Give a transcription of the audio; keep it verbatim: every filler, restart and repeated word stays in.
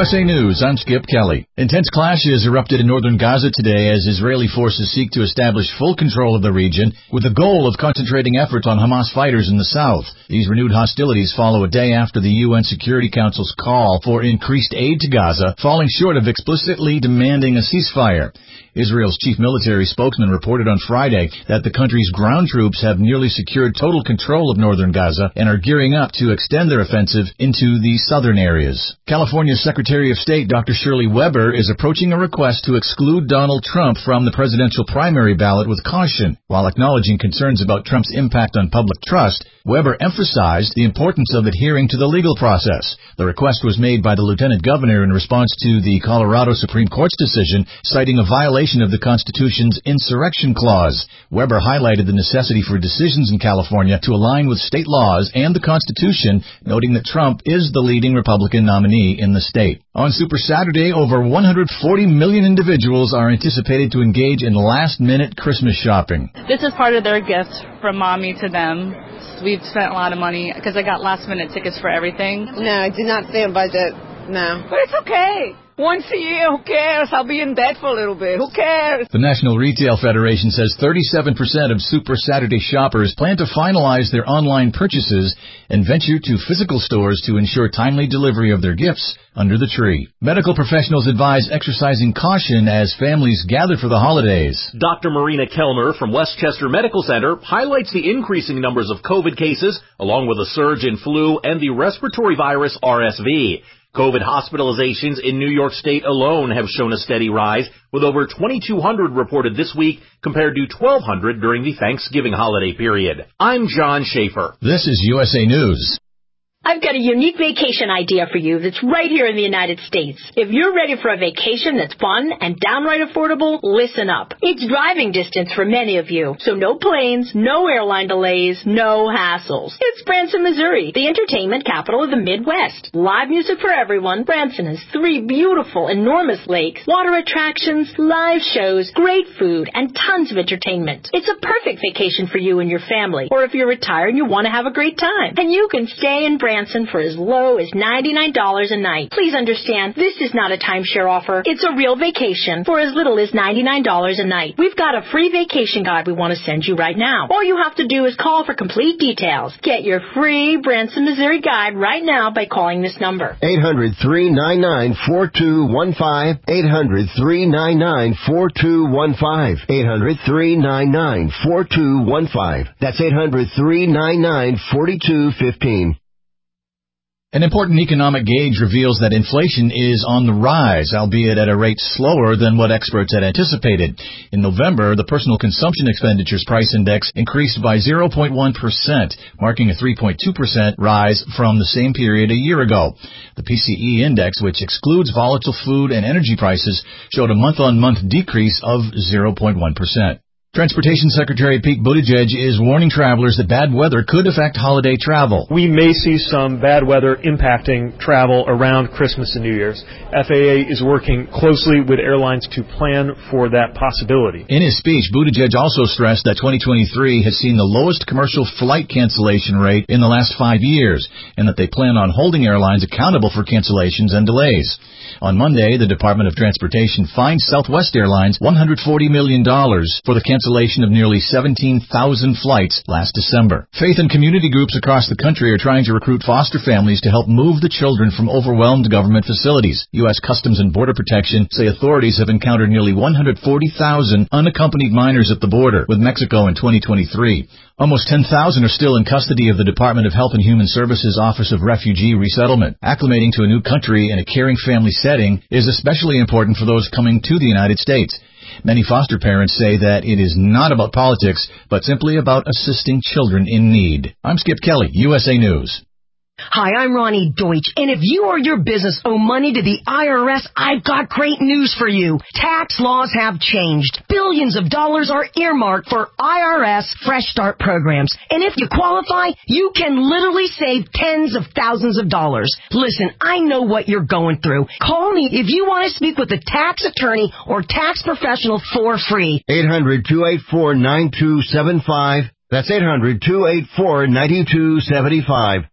S A News, I'm Skip Kelly. Intense clashes erupted in northern Gaza today as Israeli forces seek to establish full control of the region with the goal of concentrating efforts on Hamas fighters in the south. These renewed hostilities follow a day after the U N Security Council's call for increased aid to Gaza, falling short of explicitly demanding a ceasefire. Israel's chief military spokesman reported on Friday that the country's ground troops have nearly secured total control of northern Gaza and are gearing up to extend their offensive into the southern areas. California's Secretary of State Doctor Shirley Weber is approaching a request to exclude Donald Trump from the presidential primary ballot with caution. While acknowledging concerns about Trump's impact on public trust, Weber emphasized the importance of adhering to the legal process. The request was made by the lieutenant governor in response to the Colorado Supreme Court's decision, citing a violation of the Constitution's insurrection clause. Weber highlighted the necessity for decisions in California to align with state laws and the Constitution, noting that Trump is the leading Republican nominee in the state. On Super Saturday, over one hundred forty million individuals are anticipated to engage in last-minute Christmas shopping. This is part of their gift from mommy to them. We've spent a lot of money because I got last-minute tickets for everything. No, I did not stay on budget. No. But it's okay. Once a year, who cares? I'll be in debt for a little bit. Who cares? The National Retail Federation says thirty-seven percent of Super Saturday shoppers plan to finalize their online purchases and venture to physical stores to ensure timely delivery of their gifts under the tree. Medical professionals advise exercising caution as families gather for the holidays. Doctor Marina Kellner from Westchester Medical Center highlights the increasing numbers of COVID cases, along with a surge in flu and the respiratory virus R S V. COVID hospitalizations in New York State alone have shown a steady rise, with over twenty-two hundred reported this week compared to twelve hundred during the Thanksgiving holiday period. I'm John Schaefer. This is U S A News. I've got a unique vacation idea for you that's right here in the United States. If you're ready for a vacation that's fun and downright affordable, listen up. It's driving distance for many of you, so no planes, no airline delays, no hassles. It's Branson, Missouri, the entertainment capital of the Midwest. Live music for everyone. Branson has three beautiful, enormous lakes, water attractions, live shows, great food, and tons of entertainment. It's a perfect vacation for you and your family, or if you're retired and you want to have a great time. And you can stay in Branson for as low as ninety-nine dollars a night. Please understand, this is not a timeshare offer. It's a real vacation for as little as ninety-nine dollars a night. We've got a free vacation guide we want to send you right now. All you have to do is call for complete details. Get your free Branson, Missouri guide right now by calling this number. eight hundred, three nine nine, four two one five. eight hundred, three nine nine, four two one five. eight hundred, three nine nine, four two one five. That's eight hundred, three nine nine, four two one five. An important economic gauge reveals that inflation is on the rise, albeit at a rate slower than what experts had anticipated. In November, the Personal Consumption Expenditures Price Index increased by zero point one percent, marking a three point two percent rise from the same period a year ago. The P C E index, which excludes volatile food and energy prices, showed a month-on-month decrease of zero point one percent. Transportation Secretary Pete Buttigieg is warning travelers that bad weather could affect holiday travel. We may see some bad weather impacting travel around Christmas and New Year's. F A A is working closely with airlines to plan for that possibility. In his speech, Buttigieg also stressed that twenty twenty-three has seen the lowest commercial flight cancellation rate in the last five years, and that they plan on holding airlines accountable for cancellations and delays. On Monday, the Department of Transportation fined Southwest Airlines one hundred forty million dollars for the cancellation of nearly seventeen thousand flights last December. Faith and community groups across the country are trying to recruit foster families to help move the children from overwhelmed government facilities. U S Customs and Border Protection say authorities have encountered nearly one hundred forty thousand unaccompanied minors at the border with Mexico in twenty twenty-three. Almost ten thousand are still in custody of the Department of Health and Human Services Office of Refugee Resettlement. Acclimating to a new country in a caring family setting is especially important for those coming to the United States. Many foster parents say that it is not about politics, but simply about assisting children in need. I'm Skip Kelly, U S A News. Hi, I'm Ronnie Deutsch, and if you or your business owe money to the I R S, I've got great news for you. Tax laws have changed. Billions of dollars are earmarked for I R S Fresh Start programs, and if you qualify, you can literally save tens of thousands of dollars. Listen, I know what you're going through. Call me if you want to speak with a tax attorney or tax professional for free. eight hundred, two eight four, nine two seven five. That's eight hundred, two eight four, nine two seven five.